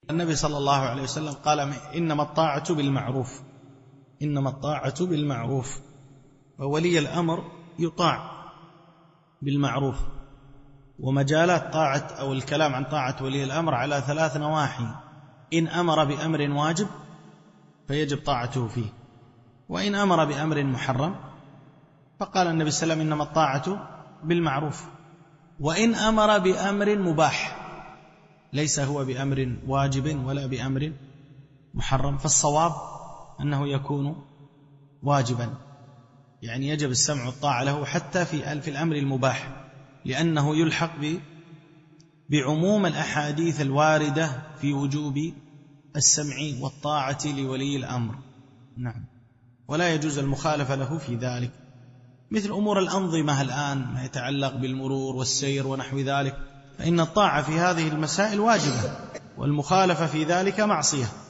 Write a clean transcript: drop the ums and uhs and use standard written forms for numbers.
النبي صلى الله عليه وسلم قال إنما الطاعة بالمعروف، إنما الطاعة بالمعروف، وولي الأمر يطاع بالمعروف. ومجالات طاعة أو الكلام عن طاعة ولي الأمر على 3 نواحي: إن أمر بأمر واجب فيجب طاعته فيه، وإن أمر بأمر محرم فقال النبي صلى الله عليه وسلم إنما الطاعة بالمعروف، وإن أمر بأمر مباح ليس هو بأمر واجب ولا بأمر محرم، فالصواب أنه يكون واجبا، يعني يجب السمع والطاعة له حتى في الأمر المباح، لأنه يلحق بعموم الأحاديث الواردة في وجوب السمع والطاعة لولي الأمر. نعم، ولا يجوز المخالفة له في ذلك، مثل أمور الأنظمة الآن ما يتعلق بالمرور والسير ونحو ذلك، فإن الطاعة في هذه المسائل واجبة، والمخالفة في ذلك معصية.